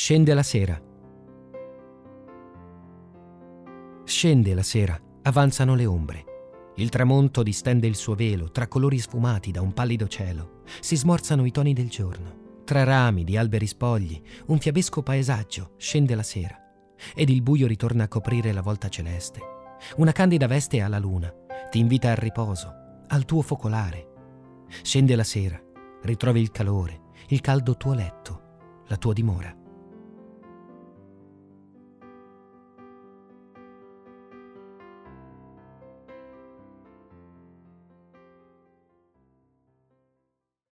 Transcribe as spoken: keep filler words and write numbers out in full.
Scende la sera. Scende la sera, avanzano le ombre. Il tramonto distende il suo velo tra colori sfumati da un pallido cielo. Si smorzano i toni del giorno. Tra rami di alberi spogli, un fiabesco paesaggio, scende la sera. Ed il buio ritorna a coprire la volta celeste. Una candida veste alla luna ti invita al riposo, al tuo focolare. Scende la sera, ritrovi il calore, il caldo tuo letto, la tua dimora.